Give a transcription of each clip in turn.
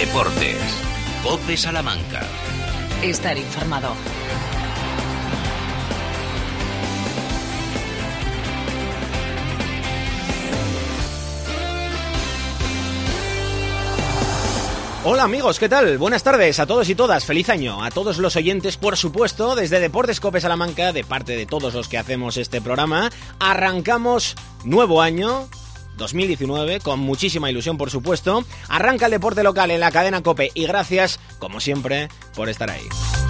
Deportes. COPE Salamanca. Estar informado. Hola amigos, ¿qué tal? Buenas tardes a todos y todas, feliz año a todos los oyentes, por supuesto, desde Deportes COPE Salamanca, de parte de todos los que hacemos este programa. Arrancamos nuevo año 2019, con muchísima ilusión, por supuesto. Arranca el deporte local en la cadena COPE y gracias, como siempre, por estar ahí.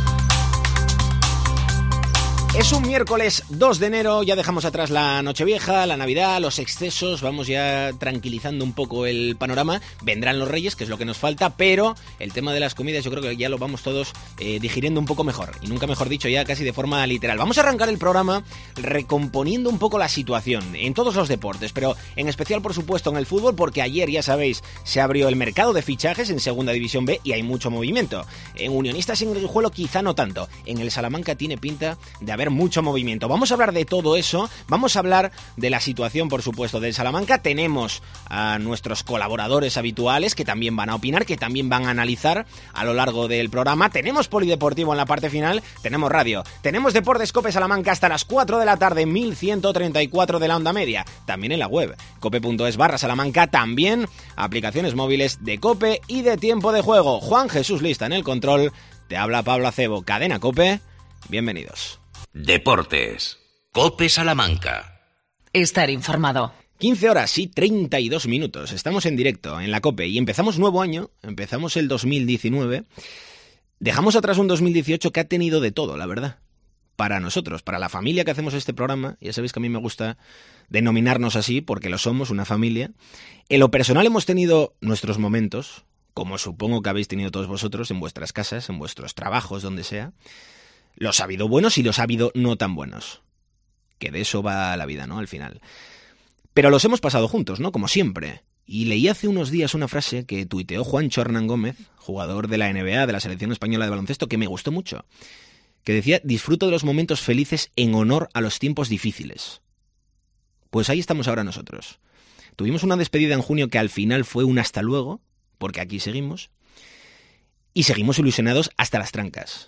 Es un miércoles 2 de enero, ya dejamos atrás la Nochevieja, la Navidad, los excesos, vamos ya tranquilizando un poco el panorama. Vendrán los Reyes, que es lo que nos falta, pero el tema de las comidas yo creo que ya lo vamos todos digiriendo un poco mejor, y nunca mejor dicho, ya casi de forma literal. Vamos a arrancar el programa recomponiendo un poco la situación en todos los deportes, pero en especial, por supuesto, en el fútbol, porque ayer, ya sabéis, se abrió el mercado de fichajes en Segunda División B y hay mucho movimiento. En Unionistas y en Guijuelo quizá no tanto, en el Salamanca tiene pinta de haber mucho movimiento. Vamos a hablar de todo eso, vamos a hablar de la situación, por supuesto, del Salamanca. Tenemos a nuestros colaboradores habituales que también van a opinar, que también van a analizar a lo largo del programa. Tenemos polideportivo en la parte final, tenemos radio, tenemos Deportes COPE Salamanca hasta las 4 de la tarde, 1134 de la onda media, también en la web cope.es/Salamanca, también aplicaciones móviles de COPE y de Tiempo de Juego. Juan Jesús Lista en el control, te habla Pablo Acebo, cadena COPE, bienvenidos. Deportes. COPE Salamanca. Estar informado. 15 horas y 32 minutos. Estamos en directo en la COPE y empezamos nuevo año, empezamos el 2019. Dejamos atrás un 2018 que ha tenido de todo, la verdad. Para nosotros, para la familia que hacemos este programa, ya sabéis que a mí me gusta denominarnos así porque lo somos, una familia. En lo personal hemos tenido nuestros momentos, como supongo que habéis tenido todos vosotros en vuestras casas, en vuestros trabajos, donde sea. Los ha habido buenos y los ha habido no tan buenos. Que de eso va la vida, ¿no? Al final. Pero los hemos pasado juntos, ¿no? Como siempre. Y leí hace unos días una frase que tuiteó Juancho Hernán Gómez, jugador de la NBA, de la Selección Española de Baloncesto, que me gustó mucho. Que decía, disfruto de los momentos felices en honor a los tiempos difíciles. Pues ahí estamos ahora nosotros. Tuvimos una despedida en junio que al final fue un hasta luego, porque aquí seguimos. Y seguimos ilusionados hasta las trancas.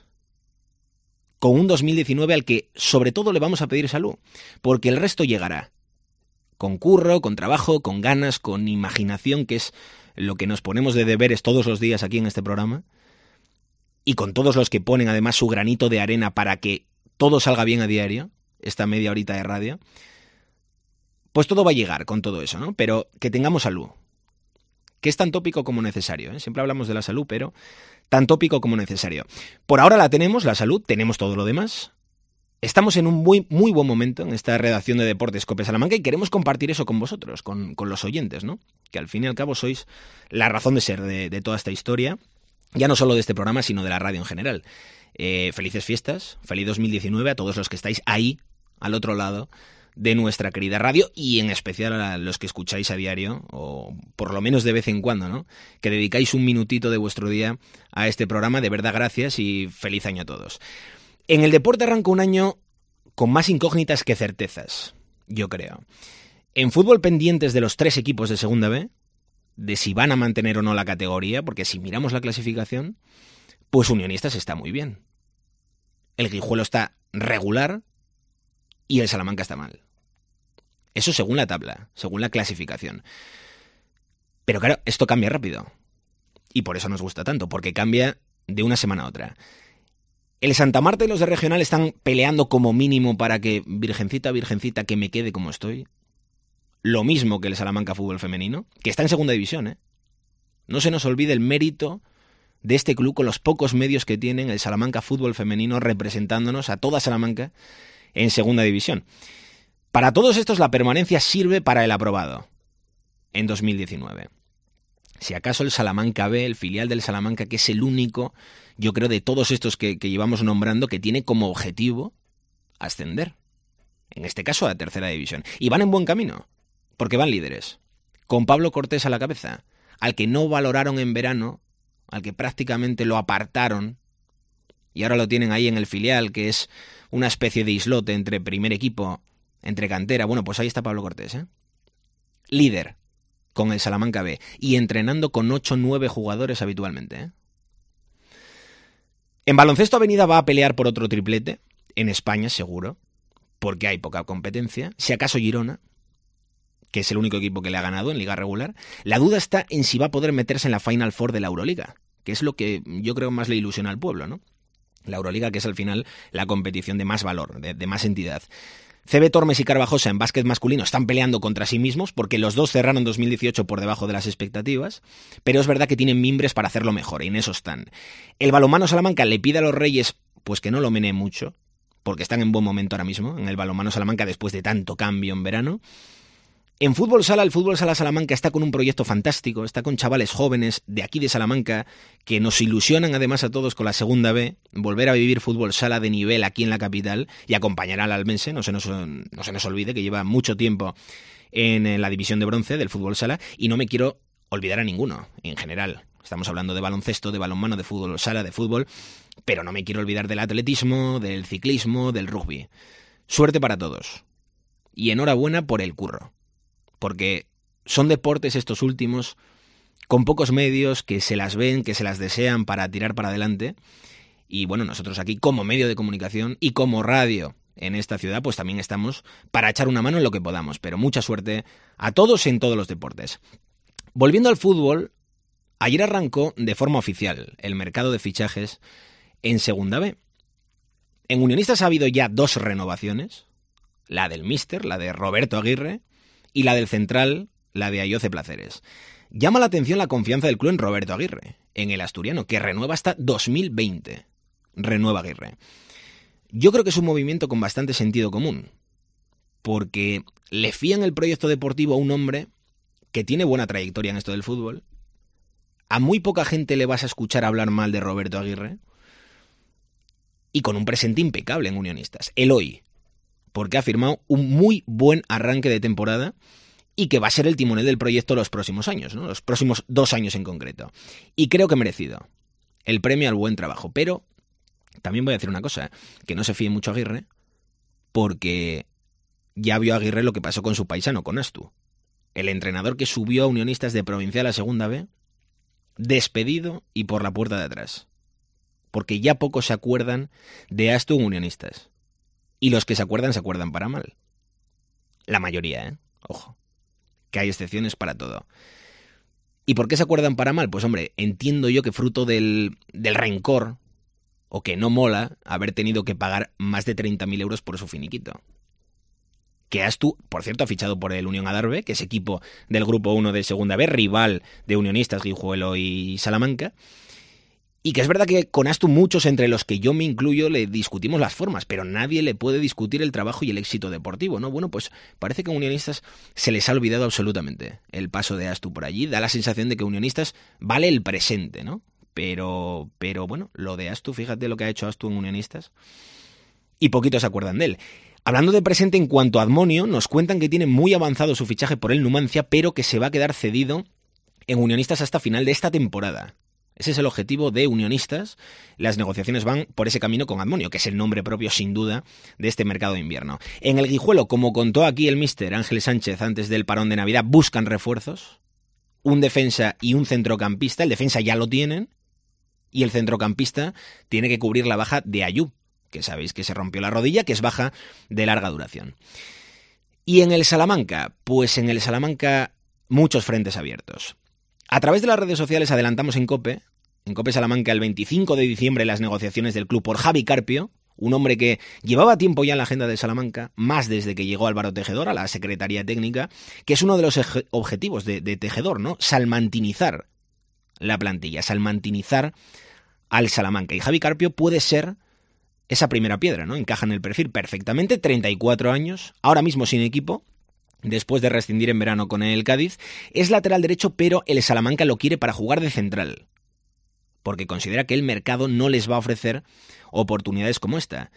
Con un 2019 al que sobre todo le vamos a pedir salud, porque el resto llegará. Con curro, con trabajo, con ganas, con imaginación, que es lo que nos ponemos de deberes todos los días aquí en este programa, y con todos los que ponen además su granito de arena para que todo salga bien a diario, esta media horita de radio, pues todo va a llegar con todo eso, ¿no? Pero que tengamos salud, que es tan tópico como necesario, ¿eh? Siempre hablamos de la salud, pero tan tópico como necesario. Por ahora la tenemos, la salud, tenemos todo lo demás. Estamos en un muy buen momento en esta redacción de Deportes COPE Salamanca y queremos compartir eso con vosotros, con los oyentes, ¿no? Que al fin y al cabo sois la razón de ser de toda esta historia, ya no solo de este programa, sino de la radio en general. Felices fiestas, feliz 2019 a todos los que estáis ahí, al otro lado de nuestra querida radio, y en especial a los que escucháis a diario, o por lo menos de vez en cuando, ¿no? Que dedicáis un minutito de vuestro día a este programa. De verdad, gracias y feliz año a todos. En el deporte arranca un año con más incógnitas que certezas, yo creo. En fútbol, pendientes de los 3 equipos de Segunda B, de si van a mantener o no la categoría, porque si miramos la clasificación, pues Unionistas está muy bien. El Guijuelo está regular y el Salamanca está mal. Eso según la tabla, según la clasificación. Pero claro, esto cambia rápido. Y por eso nos gusta tanto, porque cambia de una semana a otra. El Santa Marta y los de Regional están peleando como mínimo para que, virgencita, que me quede como estoy. Lo mismo que el Salamanca Fútbol Femenino, que está en Segunda División, ¿eh? No se nos olvide el mérito de este club con los pocos medios que tienen, el Salamanca Fútbol Femenino, representándonos a toda Salamanca en Segunda División. Para todos estos la permanencia sirve para el aprobado en 2019. Si acaso el Salamanca B, el filial del Salamanca, que es el único, yo creo, de todos estos que llevamos nombrando, que tiene como objetivo ascender. En este caso a Tercera División. Y van en buen camino, porque van líderes. Con Pablo Cortés a la cabeza, al que no valoraron en verano, al que prácticamente lo apartaron, y ahora lo tienen ahí en el filial, que es una especie de islote entre primer equipo, entre cantera. Bueno, pues ahí está Pablo Cortés, ¿eh? Líder. con el Salamanca B y entrenando con 8 o 9 jugadores habitualmente, ¿eh? En baloncesto Avenida va a pelear por otro triplete, en España seguro, porque hay poca competencia, si acaso Girona, que es el único equipo que le ha ganado en liga regular. La duda está en si va a poder meterse en la Final Four de la Euroliga, que es lo que yo creo más le ilusiona al pueblo, ¿no? La Euroliga, que es al final la competición de más valor, de más entidad. CB Tormes y Carvajosa en básquet masculino están peleando contra sí mismos porque los dos cerraron 2018 por debajo de las expectativas, pero es verdad que tienen mimbres para hacerlo mejor y en eso están. El balonmano Salamanca le pide a los Reyes pues que no lo menee mucho, porque están en buen momento ahora mismo en el balonmano Salamanca después de tanto cambio en verano. En fútbol sala, el fútbol sala Salamanca está con un proyecto fantástico, está con chavales jóvenes de aquí de Salamanca que nos ilusionan además a todos con la segunda B, volver a vivir fútbol sala de nivel aquí en la capital y acompañar al almense, no se nos olvide que lleva mucho tiempo en la división de bronce del fútbol sala y no me quiero olvidar a ninguno en general. Estamos hablando de baloncesto, de balonmano, de fútbol sala, de fútbol, pero no me quiero olvidar del atletismo, del ciclismo, del rugby. Suerte para todos y enhorabuena por el curro. Porque son deportes estos últimos con pocos medios que se las ven, que se las desean para tirar para adelante. Y bueno, nosotros aquí como medio de comunicación y como radio en esta ciudad, pues también estamos para echar una mano en lo que podamos. Pero mucha suerte a todos en todos los deportes. Volviendo al fútbol, ayer arrancó de forma oficial el mercado de fichajes en Segunda B. En Unionistas ha habido ya 2 renovaciones, la del míster, la de Roberto Aguirre, y la del central, la de Ayoce Placeres. Llama la atención la confianza del club en Roberto Aguirre, en el asturiano, que renueva hasta 2020. Renueva Aguirre. Yo creo que es un movimiento con bastante sentido común, porque le fían el proyecto deportivo a un hombre que tiene buena trayectoria en esto del fútbol. A muy poca gente le vas a escuchar hablar mal de Roberto Aguirre, y con un presente impecable en Unionistas. El hoy, porque ha firmado un muy buen arranque de temporada y que va a ser el timonel del proyecto los próximos años, ¿no? Los próximos 2 años en concreto. Y creo que merecido el premio al buen trabajo. Pero también voy a decir una cosa, que no se fíe mucho Aguirre, porque ya vio Aguirre lo que pasó con su paisano, con Astu. El entrenador que subió a Unionistas de Provincial a Segunda B, despedido y por la puerta de atrás. Porque ya pocos se acuerdan de Astu en Unionistas. Y los que se acuerdan para mal. La mayoría, ¿eh? Ojo. Que hay excepciones para todo. ¿Y por qué se acuerdan para mal? Pues hombre, entiendo yo que fruto del rencor, o que no mola, haber tenido que pagar más de 30.000 euros por su finiquito. Que Astu, por cierto, ha fichado por el Unión Adarve, que es equipo del Grupo 1 de Segunda B, rival de Unionistas, Guijuelo y Salamanca. Y que es verdad que con Astu muchos, entre los que yo me incluyo, le discutimos las formas, pero nadie le puede discutir el trabajo y el éxito deportivo, ¿no? Bueno, pues parece que a Unionistas se les ha olvidado absolutamente el paso de Astu por allí. Da la sensación de que Unionistas vale el presente, ¿no? Pero bueno, lo de Astu, fíjate lo que ha hecho Astu en Unionistas. Y poquitos se acuerdan de él. Hablando de presente en cuanto a Admonio, nos cuentan que tiene muy avanzado su fichaje por el Numancia, pero que se va a quedar cedido en Unionistas hasta final de esta temporada. Ese es el objetivo de Unionistas. Las negociaciones van por ese camino con Admonio, que es el nombre propio, sin duda, de este mercado de invierno. En el Guijuelo, como contó aquí el míster Ángel Sánchez antes del parón de Navidad, buscan refuerzos. Un defensa y un centrocampista. El defensa ya lo tienen. Y el centrocampista tiene que cubrir la baja de Ayub, que sabéis que se rompió la rodilla, que es baja de larga duración. Y en el Salamanca, pues en el Salamanca muchos frentes abiertos. A través de las redes sociales adelantamos en COPE Salamanca, el 25 de diciembre, las negociaciones del club por Javi Carpio, un hombre que llevaba tiempo ya en la agenda de Salamanca, más desde que llegó Álvaro Tejedor a la Secretaría Técnica, que es uno de los objetivos de Tejedor, ¿no? Salmantinizar la plantilla, salmantinizar al Salamanca. Y Javi Carpio puede ser esa primera piedra, ¿no? Encaja en el perfil perfectamente, 34 años, ahora mismo sin equipo, después de rescindir en verano con el Cádiz. Es lateral derecho, pero el Salamanca lo quiere para jugar de central, porque considera que el mercado no les va a ofrecer oportunidades como esta.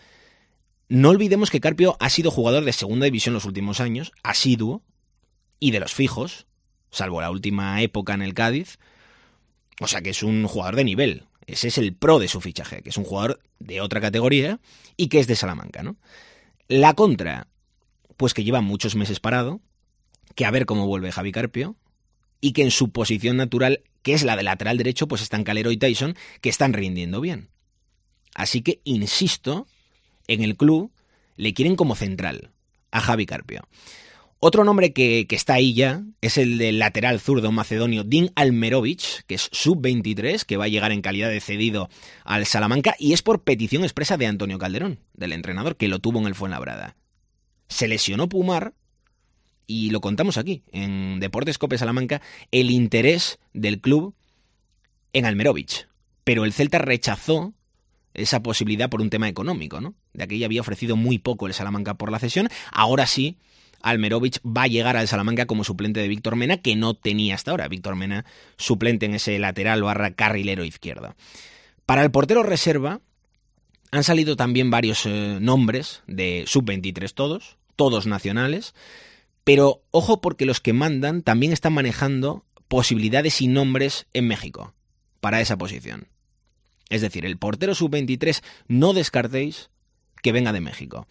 No olvidemos que Carpio ha sido jugador de segunda división los últimos años, asiduo, y de los fijos, salvo la última época en el Cádiz, o sea que es un jugador de nivel. Ese es el pro de su fichaje, que es un jugador de otra categoría y que es de Salamanca, ¿no? La contra, pues que lleva muchos meses parado, que a ver cómo vuelve Javi Carpio, y que en su posición natural, que es la de lateral derecho, pues están Calero y Tyson, que están rindiendo bien. Así que, insisto, en el club le quieren como central a Javi Carpio. Otro nombre que está ahí ya es el del lateral zurdo macedonio Din Almerovic, que es sub-23, que va a llegar en calidad de cedido al Salamanca, y es por petición expresa de Antonio Calderón, del entrenador, que lo tuvo en el Fuenlabrada. Se lesionó Pumar, y lo contamos aquí, en Deportes Cope Salamanca, el interés del club en Almerovic. Pero el Celta rechazó esa posibilidad por un tema económico, ¿no? De aquella había ofrecido muy poco el Salamanca por la cesión. Ahora sí, Almerovic va a llegar al Salamanca como suplente de Víctor Mena, que no tenía hasta ahora. Víctor Mena, suplente en ese lateral / carrilero izquierdo. Para el portero reserva han salido también varios nombres de sub-23 todos nacionales, pero ojo porque los que mandan también están manejando posibilidades y nombres en México para esa posición. Es decir, el portero sub-23 no descartéis que venga de México.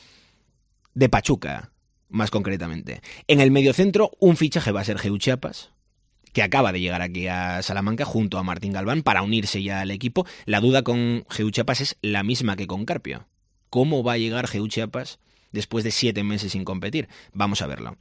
De Pachuca, más concretamente. En el mediocentro, un fichaje va a ser Geu Chiapas, que acaba de llegar aquí a Salamanca junto a Martín Galván para unirse ya al equipo. La duda con Geu Chiapas es la misma que con Carpio. ¿Cómo va a llegar Geu Chiapas después de 7 meses sin competir? Vamos a verlo.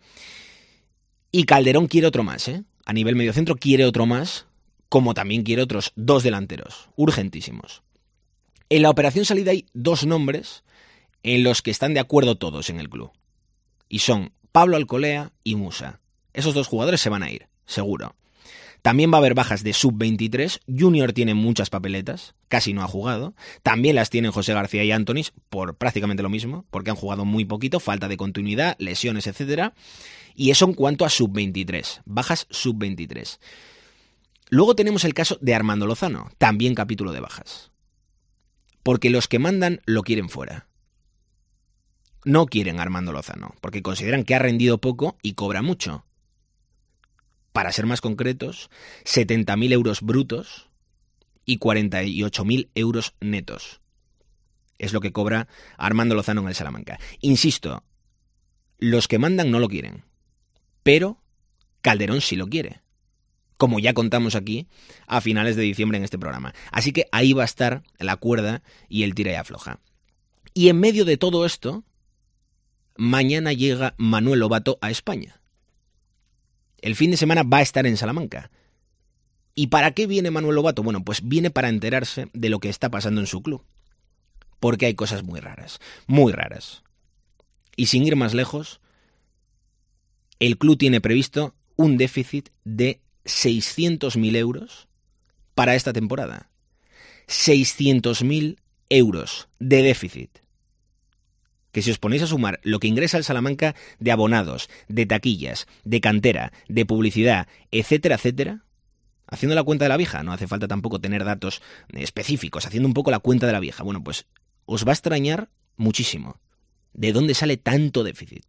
Y Calderón quiere otro más, ¿eh? A nivel mediocentro quiere otro más, como también quiere otros 2 delanteros, urgentísimos. En la operación salida hay 2 nombres en los que están de acuerdo todos en el club. Y son Pablo Alcolea y Musa. Esos 2 jugadores se van a ir, seguro. También va a haber bajas de sub-23. Junior tiene muchas papeletas, casi no ha jugado. También las tienen José García y Antonis por prácticamente lo mismo, porque han jugado muy poquito, falta de continuidad, lesiones, etc. Y eso en cuanto a sub-23, bajas sub-23. Luego tenemos el caso de Armando Lozano, también capítulo de bajas. Porque los que mandan lo quieren fuera. No quieren a Armando Lozano, porque consideran que ha rendido poco y cobra mucho. Para ser más concretos, 70.000 euros brutos y 48.000 euros netos. Es lo que cobra Armando Lozano en el Salamanca. Insisto, los que mandan no lo quieren, pero Calderón sí lo quiere, como ya contamos aquí a finales de diciembre en este programa. Así que ahí va a estar la cuerda y el tira y afloja. Y en medio de todo esto, mañana llega Manuel Lobato a España. El fin de semana va a estar en Salamanca. ¿Y para qué viene Manuel Lobato? Bueno, pues viene para enterarse de lo que está pasando en su club. Porque hay cosas muy raras, muy raras. Y sin ir más lejos, el club tiene previsto un déficit de 600.000 euros para esta temporada. 600.000 euros de déficit. Que si os ponéis a sumar lo que ingresa el Salamanca de abonados, de taquillas, de cantera, de publicidad, etcétera, etcétera, haciendo la cuenta de la vieja, no hace falta tampoco tener datos específicos, haciendo un poco la cuenta de la vieja, bueno, pues os va a extrañar muchísimo. ¿De dónde sale tanto déficit?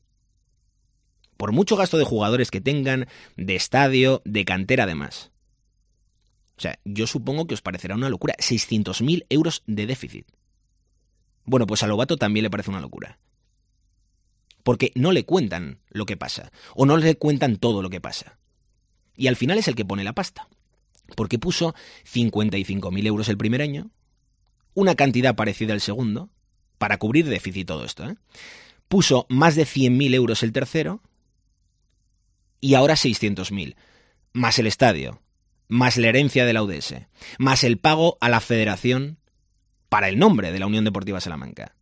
Por mucho gasto de jugadores que tengan, de estadio, de cantera además. O sea, yo supongo que os parecerá una locura. 600.000 euros de déficit. Bueno, pues a Lobato también le parece una locura. Porque no le cuentan lo que pasa, o no le cuentan todo lo que pasa. Y al final es el que pone la pasta. Porque puso 55.000 euros el primer año, una cantidad parecida al segundo, para cubrir déficit todo esto, ¿eh? Puso más de 100.000 euros el tercero, y ahora 600.000, más el estadio, más la herencia de la UDS, más el pago a la federación para el nombre de la Unión Deportiva Salamanca.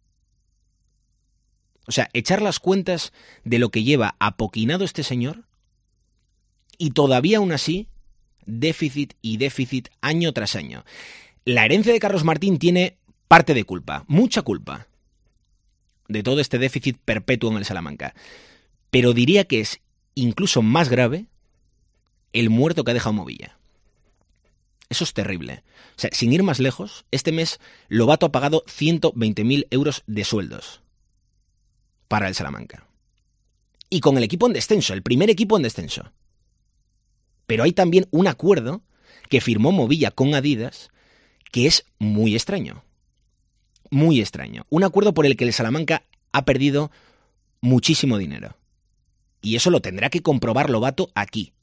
O sea, echar las cuentas de lo que lleva apoquinado este señor y todavía aún así, déficit y déficit año tras año. La herencia de Carlos Martín tiene parte de culpa, mucha culpa, de todo este déficit perpetuo en el Salamanca. Pero diría que es incluso más grave el muerto que ha dejado Movilla. Eso es terrible. O sea, sin ir más lejos, este mes Lobato ha pagado 120.000 euros de sueldos para el Salamanca. Y con el equipo en descenso, el primer equipo en descenso. Pero hay también un acuerdo que firmó Movilla con Adidas que es muy extraño. Muy extraño. Un acuerdo por el que el Salamanca ha perdido muchísimo dinero. Y eso lo tendrá que comprobar Lobato aquí.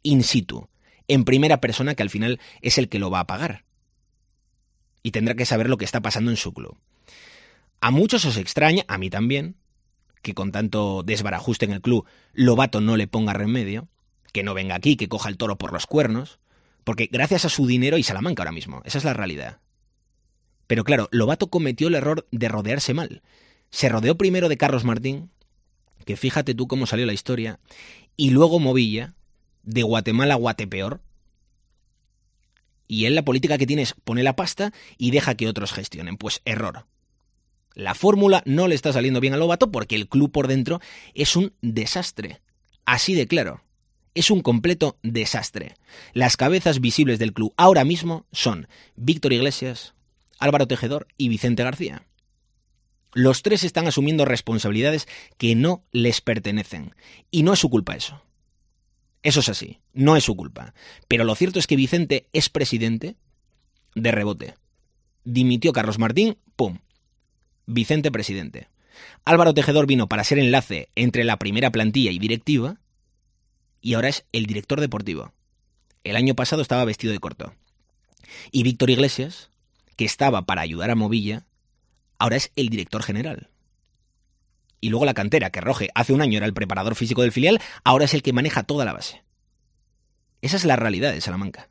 in situ, en primera persona, que al final es el que lo va a pagar. Y tendrá que saber lo que está pasando en su club. A muchos os extraña, a mí también, que con tanto desbarajuste en el club, Lobato no le ponga remedio, que no venga aquí, que coja el toro por los cuernos, porque gracias a su dinero hay Salamanca ahora mismo, esa es la realidad. Pero claro, Lobato cometió el error de rodearse mal. Se rodeó primero de Carlos Martín, que fíjate tú cómo salió la historia, y luego Movilla, de Guatemala a Guatepeor. Y él la política que tiene es pone la pasta y deja que otros gestionen. Pues error. La fórmula no le está saliendo bien a Lobato porque el club por dentro es un desastre. Así de claro. Es un completo desastre. Las cabezas visibles del club ahora mismo son Víctor Iglesias, Álvaro Tejedor y Vicente García. Los tres están asumiendo responsabilidades que no les pertenecen. Y no es su culpa eso. Eso es así, no es su culpa. Pero lo cierto es que Vicente es presidente de rebote. Dimitió Carlos Martín, ¡pum! Vicente presidente. Álvaro Tejedor vino para ser enlace entre la primera plantilla y directiva y ahora es el director deportivo. El año pasado estaba vestido de corto. Y Víctor Iglesias, que estaba para ayudar a Movilla, ahora es el director general. Y luego la cantera, que Roge hace un año era el preparador físico del filial, ahora es el que maneja toda la base. Esa es la realidad de Salamanca.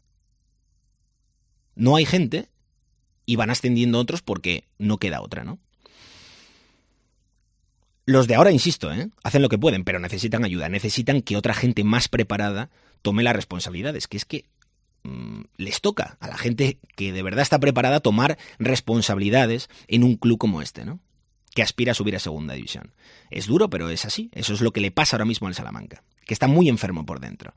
No hay gente y van ascendiendo otros porque no queda otra, ¿no? Los de ahora, insisto, hacen lo que pueden, pero necesitan ayuda. Necesitan que otra gente más preparada tome las responsabilidades, que es que les toca a la gente que de verdad está preparada tomar responsabilidades en un club como este, ¿no? Que aspira a subir a segunda división. Es duro, pero es así. Eso es lo que le pasa ahora mismo al Salamanca, que está muy enfermo por dentro.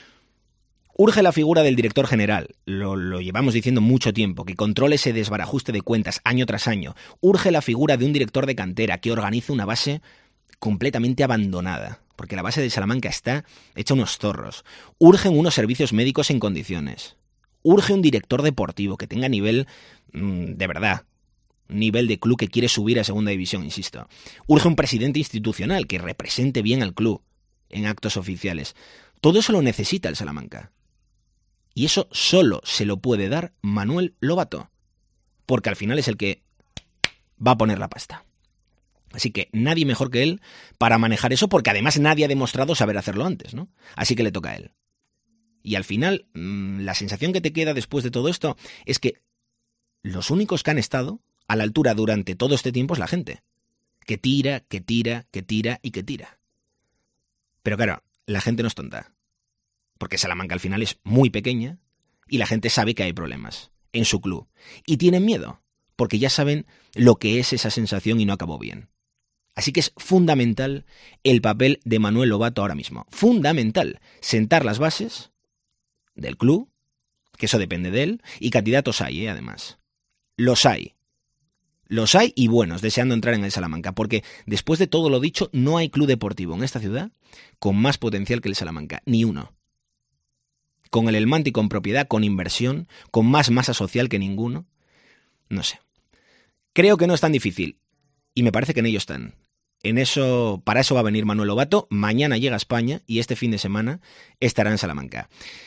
Urge la figura del director general, lo llevamos diciendo mucho tiempo, que controle ese desbarajuste de cuentas año tras año. Urge la figura de un director de cantera que organice una base completamente abandonada, porque la base de Salamanca está hecha unos zorros. Urgen unos servicios médicos en condiciones. Urge un director deportivo que tenga nivel de verdad, nivel de club que quiere subir a segunda división, insisto. Urge un presidente institucional que represente bien al club en actos oficiales. Todo eso lo necesita el Salamanca. Y eso solo se lo puede dar Manuel Lobato, porque al final es el que va a poner la pasta. Así que nadie mejor que él para manejar eso, porque además nadie ha demostrado saber hacerlo antes, ¿no? Así que le toca a él. Y al final, la sensación que te queda después de todo esto es que los únicos que han estado a la altura durante todo este tiempo es la gente. Que tira, que tira, que tira y que tira. Pero claro, la gente no es tonta. Porque Salamanca al final es muy pequeña y la gente sabe que hay problemas en su club. Y tienen miedo, porque ya saben lo que es esa sensación y no acabó bien. Así que es fundamental el papel de Manuel Lobato ahora mismo. Fundamental sentar las bases del club, que eso depende de él, y candidatos hay, además. Los hay. Los hay y buenos, deseando entrar en el Salamanca, porque después de todo lo dicho, no hay club deportivo en esta ciudad con más potencial que el Salamanca, ni uno. Con el Elmanti con propiedad, con inversión, con más masa social que ninguno. No sé. Creo que no es tan difícil. Y me parece que en ello están. Para eso va a venir Manuel Lobato. Mañana llega a España y este fin de semana estará en Salamanca.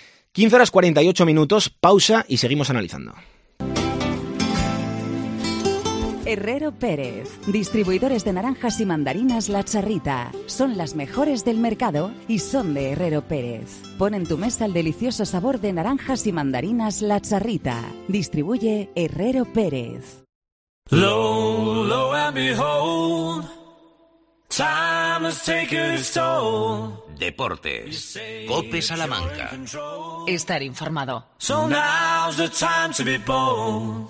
15:48, pausa y seguimos analizando. Herrero Pérez, distribuidores de naranjas y mandarinas La Charrita. Son las mejores del mercado y son de Herrero Pérez. Pon en tu mesa el delicioso sabor de naranjas y mandarinas La Charrita. Distribuye Herrero Pérez. Lo and behold, time has taken its toll. Deportes. COPE Salamanca. Estar informado. So now's the time to be bold.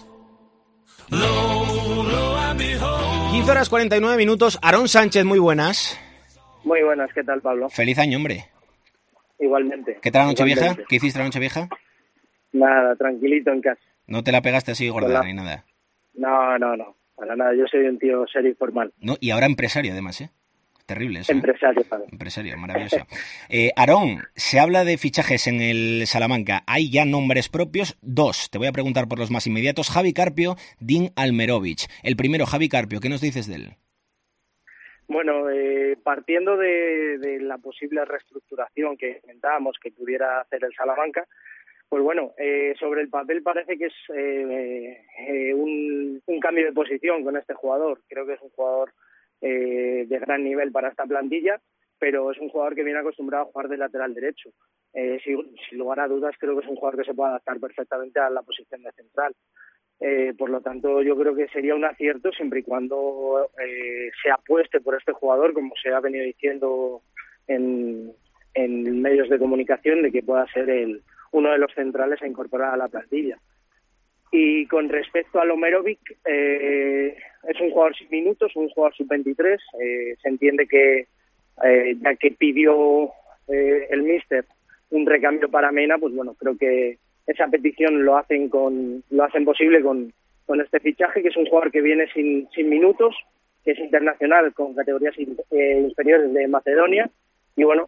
Lo and behold. 15:49. Aarón Sánchez, muy buenas. Muy buenas, ¿qué tal, Pablo? Feliz año, hombre. Igualmente. ¿Qué tal la noche Igualmente. vieja? ¿Qué hiciste la noche vieja? Nada, tranquilito en casa. No te la pegaste así gorda Hola. ni nada. No, para nada. Yo soy un tío serio y formal. No, y ahora empresario además, ¿eh? Terrible eso. Empresario, padre. Empresario, maravilloso. Aarón, se habla de fichajes en el Salamanca. Hay ya nombres propios, 2. Te voy a preguntar por los más inmediatos. Javi Carpio, Dean Almerovich. El primero, Javi Carpio, ¿qué nos dices de él? Bueno, partiendo de la posible reestructuración que comentábamos que pudiera hacer el Salamanca, pues bueno, sobre el papel parece que es un cambio de posición con este jugador. Creo que es un jugador de gran nivel para esta plantilla, pero es un jugador que viene acostumbrado a jugar de lateral derecho. Sin lugar a dudas, creo que es un jugador que se puede adaptar perfectamente a la posición de central. Por lo tanto, yo creo que sería un acierto siempre y cuando se apueste por este jugador, como se ha venido diciendo en medios de comunicación, de que pueda ser uno de los centrales a incorporar a la plantilla. Y con respecto a Lomerovic, es un jugador sin minutos, un jugador sub-23. Se entiende que, ya que pidió el míster un recambio para Mena, pues bueno, creo que esa petición lo hacen posible con este fichaje, que es un jugador que viene sin minutos, que es internacional con categorías inferiores de Macedonia, y bueno,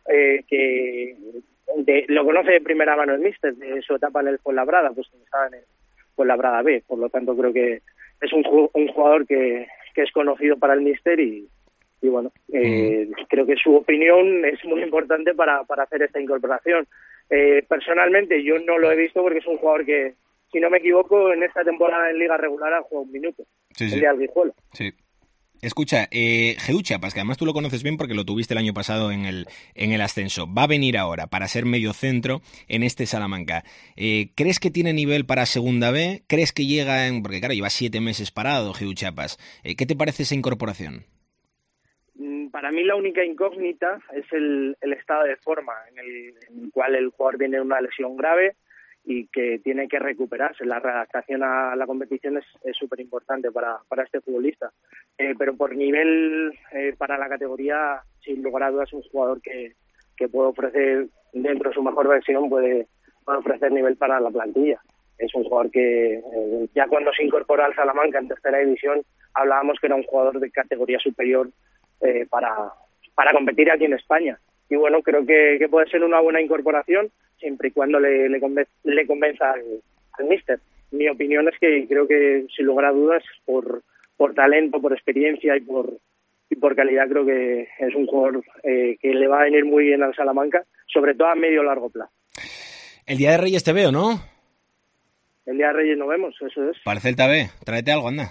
lo conoce de primera mano el míster, de su etapa en el Fuenlabrada, pues estaba en el Fuenlabrada B. Por lo tanto, creo que es un jugador que es conocido para el míster y bueno, creo que su opinión es muy importante para hacer esta incorporación. Personalmente yo no lo he visto porque es un jugador que, si no me equivoco, en esta temporada en Liga Regular ha jugado un minuto, el de Alguijuelo. Sí. Escucha, Geu Chiapas, que además tú lo conoces bien porque lo tuviste el año pasado en el ascenso, va a venir ahora para ser medio centro en este Salamanca. ¿Crees que tiene nivel para Segunda B? ¿Crees que llega porque claro, lleva 7 meses parado Geu Chiapas? ¿Qué te parece esa incorporación? Para mí la única incógnita es el estado de forma en el cual el jugador viene de una lesión grave y que tiene que recuperarse. La readaptación a la competición es súper importante para este futbolista. Pero por nivel para la categoría, sin lugar a dudas, es un jugador que puede ofrecer, dentro de su mejor versión, puede ofrecer nivel para la plantilla. Es un jugador que ya cuando se incorporó al Salamanca en tercera división hablábamos que era un jugador de categoría superior para competir aquí en España. Y bueno, creo que puede ser una buena incorporación siempre y cuando le convenza al míster. Mi opinión es que creo que, sin lugar a dudas, por talento, por experiencia y por calidad, creo que es un jugador que le va a venir muy bien al Salamanca, sobre todo a medio o largo plazo. El Día de Reyes te veo, ¿no? El Día de Reyes nos vemos, eso es. Para el Celta B, tráete algo, anda.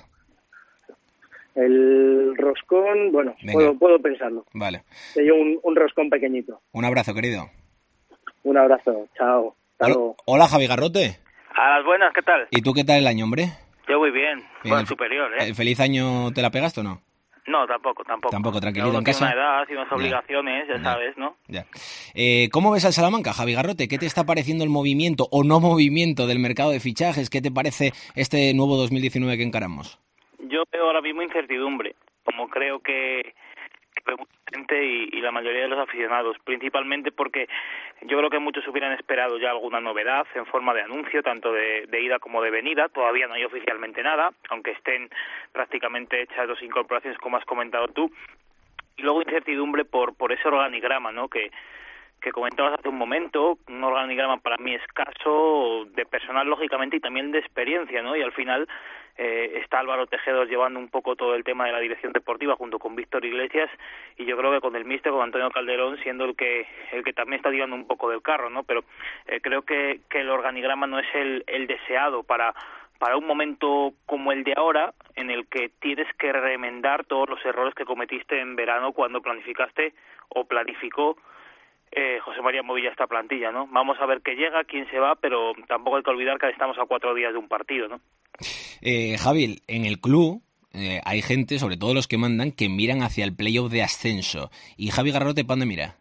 El roscón, bueno, puedo pensarlo. Vale. Te llevo un roscón pequeñito. Un abrazo, querido. Un abrazo, chao. Hola, Javi Garrote. A las buenas, ¿qué tal? ¿Y tú qué tal el año, hombre? Yo muy bien. Bueno, superior, ¿eh? ¿Feliz año te la pegaste o no? No, tampoco. Tampoco, tranquilito en casa. Tiene una edad y unas obligaciones, ya sabes, ¿no? Ya. ¿Cómo ves al Salamanca, Javi Garrote? ¿Qué te está pareciendo el movimiento o no movimiento del mercado de fichajes? ¿Qué te parece este nuevo 2019 que encaramos? Yo veo ahora mismo incertidumbre, como creo que mucha gente y la mayoría de los aficionados, principalmente porque yo creo que muchos hubieran esperado ya alguna novedad en forma de anuncio, tanto de ida como de venida. Todavía no hay oficialmente nada, aunque estén prácticamente hechas 2 incorporaciones, como has comentado tú. Y luego incertidumbre por ese organigrama, ¿no?, que comentabas hace un momento, un organigrama para mí escaso, de personal lógicamente y también de experiencia, ¿no? Y al final está Álvaro Tejedos llevando un poco todo el tema de la dirección deportiva junto con Víctor Iglesias, y yo creo que con el míster, con Antonio Calderón, siendo el que también está tirando un poco del carro, ¿no? Pero creo que el organigrama no es el deseado para un momento como el de ahora, en el que tienes que remendar todos los errores que cometiste en verano cuando planificó José María Movilla esta plantilla, ¿no? Vamos a ver qué llega, quién se va, pero tampoco hay que olvidar que estamos a 4 días de un partido, ¿no? Javi, en el club hay gente, sobre todo los que mandan, que miran hacia el playoff de ascenso. ¿Y Javi Garrote, ¿para dónde mira?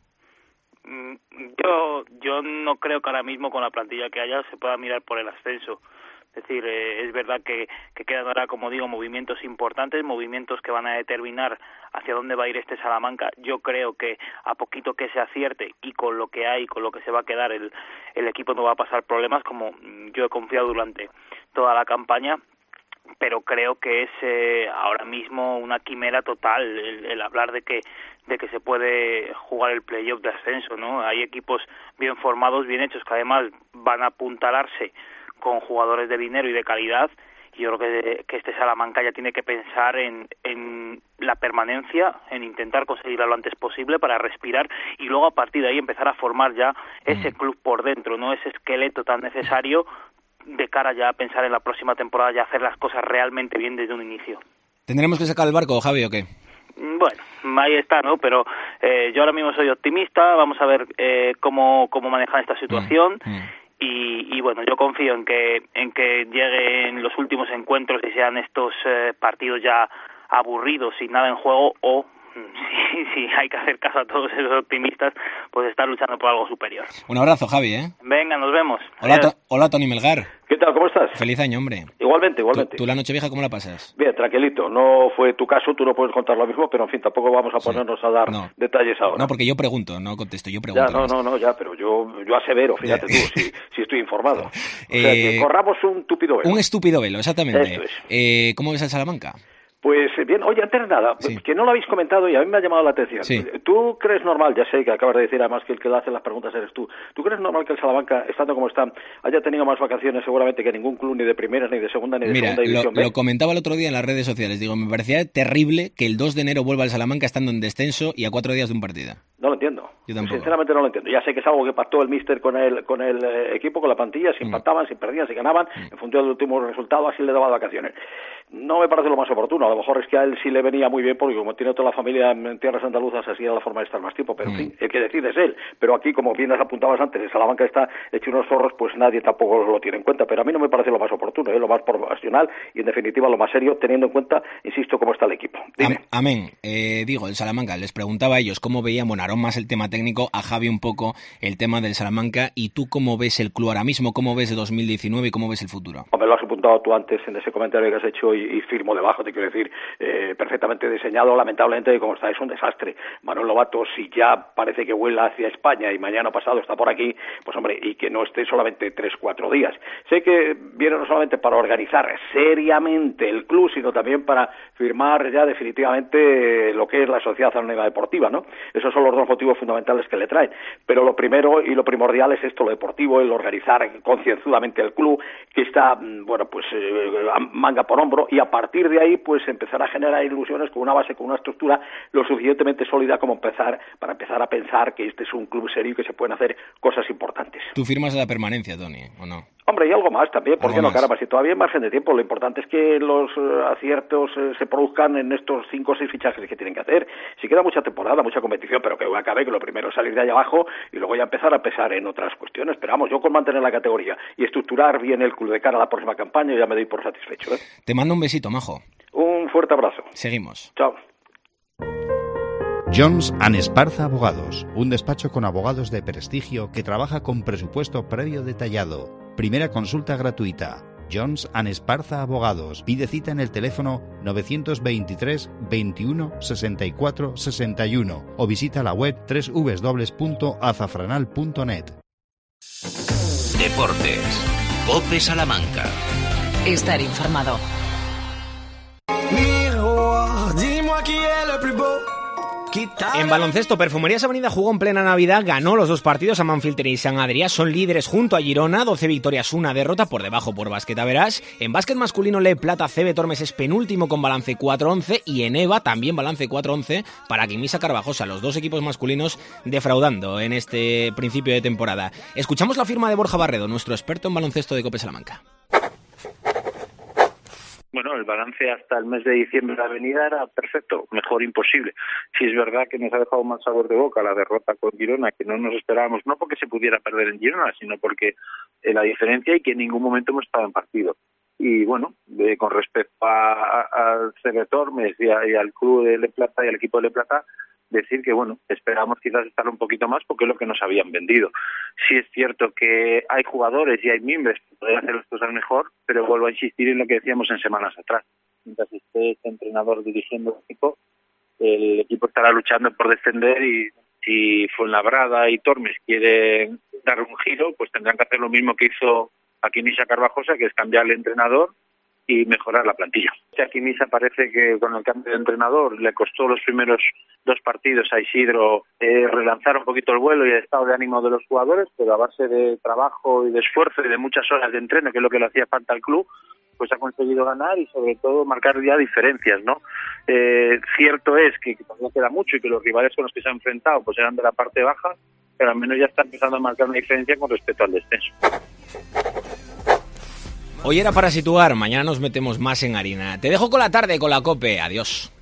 Yo no creo que ahora mismo con la plantilla que haya se pueda mirar por el ascenso. Es decir, es verdad que quedan ahora, como digo, movimientos importantes, movimientos que van a determinar hacia dónde va a ir este Salamanca. Yo creo que a poquito que se acierte y con lo que hay, con lo que se va a quedar, el equipo no va a pasar problemas, como yo he confiado durante toda la campaña, pero creo que es ahora mismo una quimera total el hablar de que se puede jugar el playoff de ascenso, ¿no? Hay equipos bien formados, bien hechos, que además van a apuntalarse con jugadores de dinero y de calidad, y yo creo que este Salamanca ya tiene que pensar en la permanencia, en intentar conseguirla lo antes posible para respirar y luego a partir de ahí empezar a formar ya ese club por dentro, ¿no? Ese esqueleto tan necesario de cara ya a pensar en la próxima temporada y hacer las cosas realmente bien desde un inicio. ¿Tendremos que sacar el barco, Javi, o qué? Bueno, ahí está, ¿no? Pero yo ahora mismo soy optimista, vamos a ver cómo manejan esta situación. Y bueno, yo confío en que lleguen los últimos encuentros y sean estos partidos ya aburridos sin nada en juego, o si hay que hacer caso a todos esos optimistas, pues estar luchando por algo superior. Un abrazo, Javi, ¿eh? Venga, nos vemos. Hola, Tony Melgar. ¿Qué tal? ¿Cómo estás? Feliz año, hombre. Igualmente. ¿Tú la Nochevieja cómo la pasas? Bien, tranquilito. No fue tu caso, tú no puedes contar lo mismo, pero en fin, tampoco vamos a ponernos a dar detalles ahora. No, porque yo pregunto, no contesto, yo pregunto. Ya, pero yo asevero, fíjate tú, si estoy informado. O sea, que corramos un túpido velo. Un estúpido velo, exactamente. Eso es. ¿Cómo ves al Salamanca? Pues bien, oye, antes de nada, que no lo habéis comentado y a mí me ha llamado la atención. Sí. ¿Tú crees normal, ya sé que acabas de decir además que el que le hace las preguntas eres tú, ¿tú crees normal que el Salamanca, estando como está, haya tenido más vacaciones seguramente que ningún club ni de primera, ni de segunda, ni de segunda división B? Lo comentaba el otro día en las redes sociales, digo, me parecía terrible que el 2 de enero vuelva al Salamanca estando en descenso y a 4 días de un partido. No lo entiendo. Yo tampoco. Sinceramente no lo entiendo. Ya sé que es algo que pactó el míster con el equipo, con la plantilla, si empataban, si perdían, si ganaban, en función del último resultado, así le daba vacaciones. No me parece lo más oportuno. A lo mejor es que a él sí le venía muy bien porque como tiene toda la familia en tierras andaluzas, así era la forma de estar más tiempo. Pero en fin, el que decide es él. Pero aquí, como bien las apuntabas antes, el Salamanca está hecho unos zorros, pues nadie tampoco lo tiene en cuenta. Pero a mí no me parece lo más oportuno, lo más profesional y en definitiva lo más serio, teniendo en cuenta, insisto, cómo está el equipo. Dime. Amén. Digo, el Salamanca, les preguntaba a ellos cómo veían, bueno, Aarón más el tema técnico, a Javi un poco el tema del Salamanca, y tú cómo ves el club ahora mismo, cómo ves el 2019 y cómo ves el futuro. Hombre, lo has apuntado tú antes en ese comentario que has hecho y firmo debajo, te quiero decir, perfectamente diseñado. Lamentablemente, como está, es un desastre. Manuel Lobato, si ya parece que vuela hacia España y mañana pasado está por aquí, pues hombre, y que no esté solamente 3-4 días. Sé que viene no solamente para organizar seriamente el club, sino también para firmar ya definitivamente lo que es la Sociedad Anónima Deportiva, ¿no? Esos son los dos motivos fundamentales que le traen. Pero lo primero y lo primordial es esto, lo deportivo, el organizar concienzudamente el club, que está, bueno, pues manga por hombro, y a partir de ahí pues empezar a generar ilusiones con una base, con una estructura lo suficientemente sólida como para empezar a pensar que este es un club serio y que se pueden hacer cosas importantes. ¿Tú firmas la permanencia, Tony, o no? Hombre, y algo más también, ¿por qué no, más? caramba? Si todavía hay margen de tiempo, lo importante es que los aciertos se produzcan en estos 5 o 6 fichajes que tienen que hacer. Si queda mucha temporada, mucha competición, pero que acabe, que lo primero es salir de allá abajo y luego ya empezar a pesar en otras cuestiones. Pero vamos, yo con mantener la categoría y estructurar bien el club de cara a la próxima campaña ya me doy por satisfecho, ¿eh? Te mando un besito, majo. Un fuerte abrazo. Seguimos. Chao. Jones & Esparza Abogados, un despacho con abogados de prestigio que trabaja con presupuesto previo detallado. Primera consulta gratuita. Jones & Esparza Abogados. Pide cita en el teléfono 923 21 64 61 o visita la web www.azafranal.net. Deportes. COPE Salamanca. Estar informado. En baloncesto, Perfumerías Avenida jugó en plena Navidad, ganó los 2 partidos a Manfilter y San Adrià, son líderes junto a Girona, 12 victorias, 1 derrota, por debajo por Básquet Average. En básquet masculino, Le Plata CB Tormes es penúltimo con balance 4-11 y en EVA también balance 4-11 para Quimisa Carvajosa, los 2 equipos masculinos defraudando en este principio de temporada. Escuchamos la firma de Borja Barredo, nuestro experto en baloncesto de COPE Salamanca. Bueno, el balance hasta el mes de diciembre de la Avenida era perfecto, mejor imposible. Sí es verdad que nos ha dejado mal sabor de boca la derrota con Girona, que no nos esperábamos, no porque se pudiera perder en Girona, sino porque la diferencia y que en ningún momento hemos estado en partido. Y bueno, con respecto al CB Tormes y al club de Le Plata y al equipo de Le Plata, decir que bueno, esperamos quizás estar un poquito más porque es lo que nos habían vendido. Sí es cierto que hay jugadores y hay miembros que pueden hacer las cosas mejor, pero vuelvo a insistir en lo que decíamos en semanas atrás. Mientras esté este entrenador dirigiendo el equipo estará luchando por descender, y si Fuenlabrada y Tormes quieren dar un giro, pues tendrán que hacer lo mismo que hizo Quimisa Carvajosa, que es cambiar el entrenador y mejorar la plantilla. A Quimisa parece que con el cambio de entrenador le costó los primeros 2 partidos a Isidro relanzar un poquito el vuelo y el estado de ánimo de los jugadores, pero a base de trabajo y de esfuerzo y de muchas horas de entreno, que es lo que le hacía falta al club, pues ha conseguido ganar y sobre todo marcar ya diferencias, ¿no? Cierto es que todavía queda mucho y que los rivales con los que se ha enfrentado pues eran de la parte baja, pero al menos ya está empezando a marcar una diferencia con respecto al descenso. Hoy era para situar, mañana nos metemos más en harina. Te dejo con la tarde, con la COPE. Adiós.